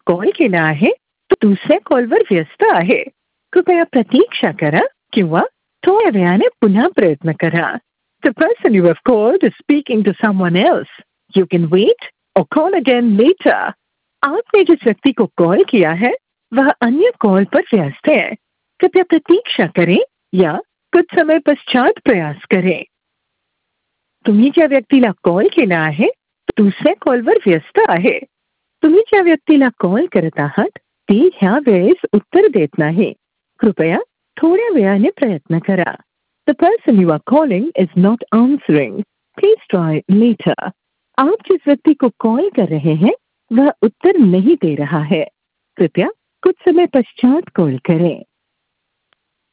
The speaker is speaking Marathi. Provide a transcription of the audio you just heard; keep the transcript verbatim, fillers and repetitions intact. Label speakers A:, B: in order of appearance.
A: कॉल केला आहे तो दुसऱ्या कॉलवर व्यस्त आहे. कृपया प्रतीक्षा करा किंवा थोड्या वेळाने पुन्हा प्रयत्न करा. The person you have called is speaking to someone else. You can wait or call again later. आपने जिस व्यक्ति को कॉल किया है वह अन्य कॉल पर व्यस्त है. कृपया प्रतीक्षा करें या कुछ समय पश्चात प्रयास करें. तुम्ही ज्या व्यक्तीला कॉल केला आहे तो दुसऱ्या कॉलवर व्यस्त आहे. तुम्ही ज्या व्यक्तीला कॉल करत आहात ती ह्या वेळेस उत्तर देत नाही. कृपया थोड्या वेळाने प्रयत्न करा. The person you are calling is not answering. Please try later. आप जिस व्यक्ति को कॉल कर रहे हैं वह उत्तर नहीं दे रहा है. कृपया कुछ समय पश्चात कॉल करें.